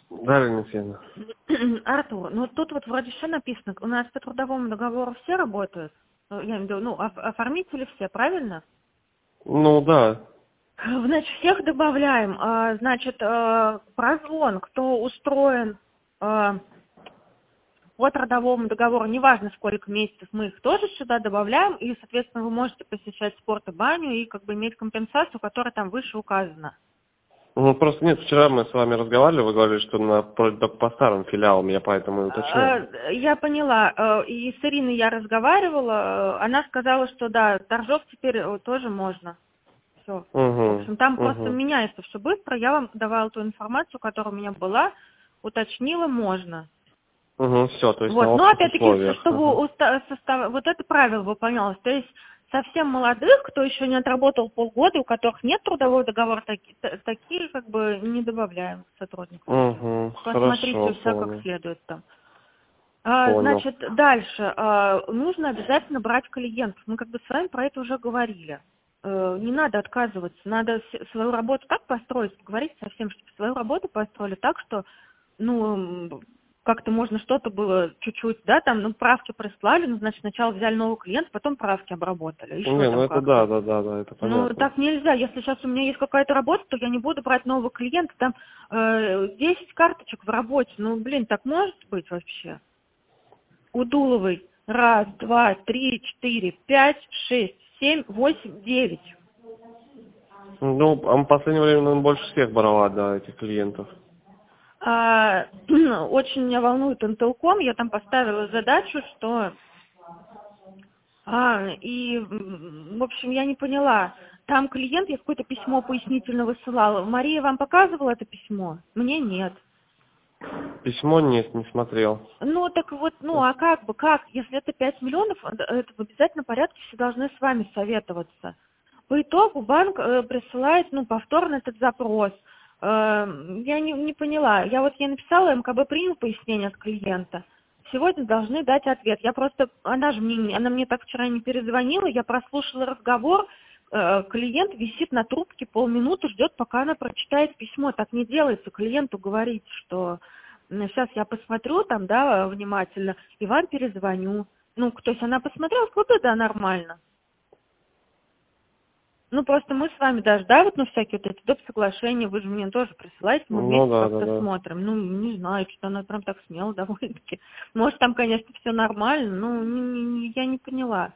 Дарья Алексеевна. Артур, ну тут вот вроде все написано. У нас по трудовому договору все работают. Я имею в виду, ну, оформители все, правильно? Ну да. Значит, всех добавляем. Значит, прозвон, кто устроен по трудовому договору, неважно сколько месяцев, мы их тоже сюда добавляем, и, соответственно, вы можете посещать спорт и баню и как бы иметь компенсацию, которая там выше указана. Ну просто нет, вчера мы с вами разговаривали, вы говорили, что по старым филиалам, я поэтому и уточняю. Я поняла. И с Ириной я разговаривала. Она сказала, что да, торжок теперь тоже можно. Все. В Угу, общем, там просто угу. меняется все быстро. Я вам давала ту информацию, которая у меня была, уточнила, можно. Угу, все, то есть на Вот, но общих опять-таки, условиях. Ага. чтобы вот это правило выполнялось. То есть совсем молодых, кто еще не отработал полгода, у которых нет трудового договора, такие как бы не добавляем сотрудников. Угу, Посмотрите хорошо, у себя как понял. следует там. Понял. Значит, дальше. Нужно обязательно брать клиентов. Мы как бы с вами про это уже говорили. Не надо отказываться. Надо свою работу так построить, говорить со всем, чтобы свою работу построили так, что, ну, как-то можно что-то было чуть-чуть, да, там, ну, правки прислали, ну, значит, сначала взяли новый клиент, потом правки обработали. Еще Не, ну там это да, как-то. да, да, да, это Ну, понятно. так нельзя. Если сейчас у меня есть какая-то работа, то я не буду брать нового клиента. Там 10 карточек в работе. Ну, блин, так может быть вообще? Удуловой. 1, 2, 3, 4, 5, 6, 7, 8, 9. Ну, а в последнее время, наверное, больше всех брала, да, этих клиентов. Очень меня волнует Интелком. Я там поставила задачу, что... в общем, я не поняла. Там клиент, я какое-то письмо пояснительно высылала. Мария вам показывала это письмо? Мне нет. Письмо нет, не смотрел. Ну, так вот, ну, а как? Если это 5 миллионов, это в обязательном порядке все должны с вами советоваться. По итогу банк присылает, ну, повторно этот запрос. Я не поняла. Я вот ей написала, МКБ принял пояснение от клиента. Сегодня должны дать ответ. Она мне так вчера не перезвонила, я прослушала разговор, клиент висит на трубке полминуты, ждет, пока она прочитает письмо. Так не делается. Клиенту говорить, что сейчас я посмотрю там, да, внимательно, и вам перезвоню. Ну, то есть она посмотрела, сказала, да, нормально. Ну, просто мы с вами даже, да, вот, ну, всякие вот эти доп. Соглашения, вы же мне тоже присылаете, мы Ну вместе да, да, как-то да. смотрим. Ну, не знаю, что она прям так смела довольно-таки. Может, там, конечно, все нормально, но я не поняла.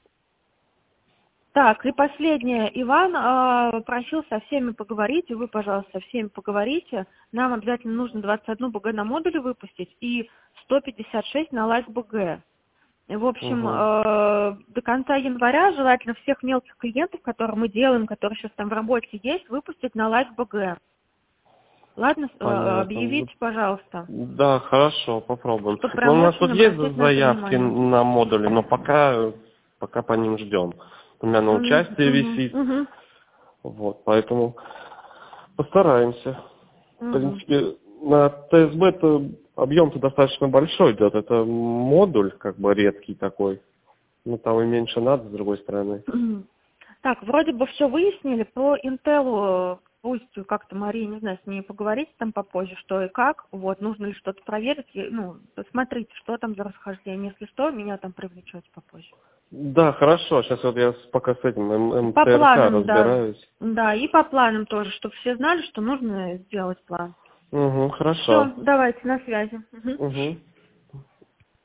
Так, и последнее. Иван просил со всеми поговорить, и вы, пожалуйста, со всеми поговорите. Нам обязательно нужно 21 БГ на модуле выпустить и 156 на лайк БГ. В общем, Угу. до конца января желательно всех мелких клиентов, которые мы делаем, которые сейчас там в работе есть, выпустить на лайк БГ. Ладно, Понятно. объявите, пожалуйста. Да, хорошо, попробуем. Что Но прям у нас очень тут есть обратить на это заявки внимание. на модули, но пока по ним ждем. У меня на участие висит. Угу. Вот, поэтому постараемся. В Угу. принципе, на ТСБ-то объем-то достаточно большой идет. Это модуль, как бы редкий такой. Ну, там и меньше надо, с другой стороны. Так, вроде бы все выяснили. По Интелу пусть как-то Мария, не знаю, с ней поговорить там попозже, что и как. Вот, нужно ли что-то проверить. Ну, посмотрите, что там за расхождение. Если что, меня там привлечете попозже. Да, хорошо. Сейчас вот я пока с этим По МТРК планам, да. разбираюсь. Да, и по планам тоже, чтобы все знали, что нужно сделать план. Угу, Все, хорошо. давайте, на связи. Мгм. Угу.